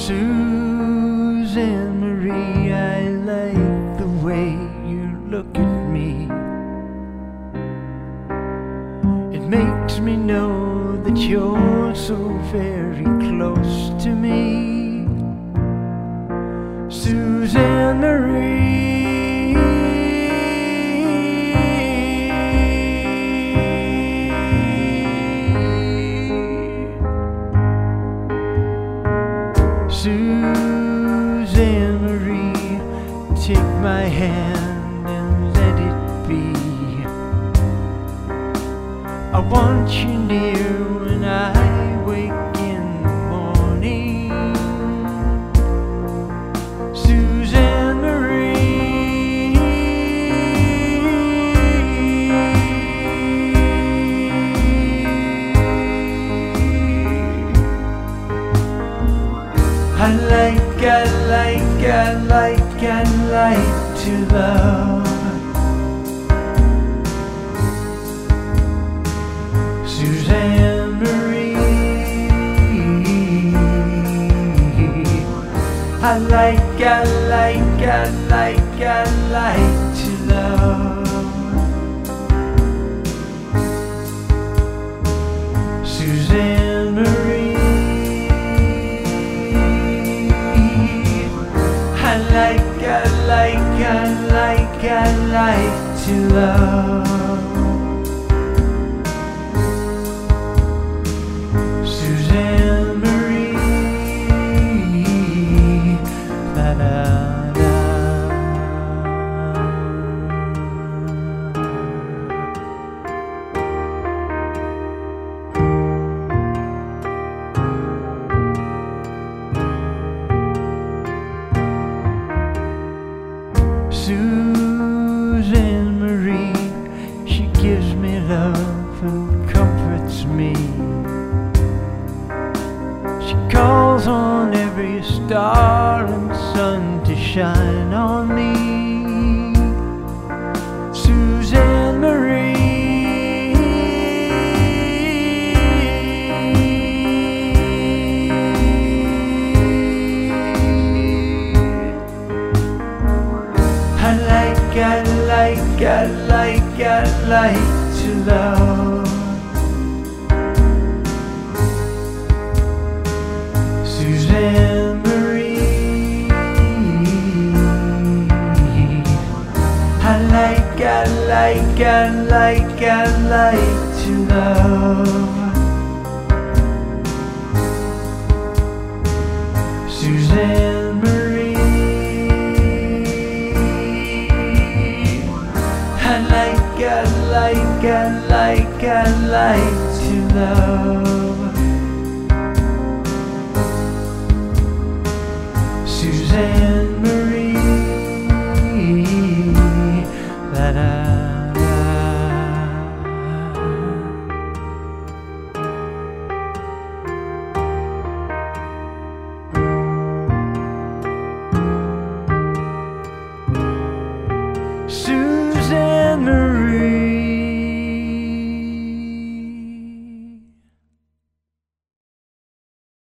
Suzanne Marie, I like the way you look at me. It makes me know that you're so very close to me. Suzanne Marie, Suzanne Marie, take my hand and let it be. I want you near when I wake in the morning. Suzanne Marie, I like to love. Suzanne Marie, I like to love. Suzanne Marie, I like to love. Suzanne Marie, la la la. Suzanne Marie, she gives me love and comforts me. She calls on every star and sun to shine on me. Suzanne Marie, I like to love. Suzanne Marie, I like to love. Suzanne Marie, I like to love. Suzanne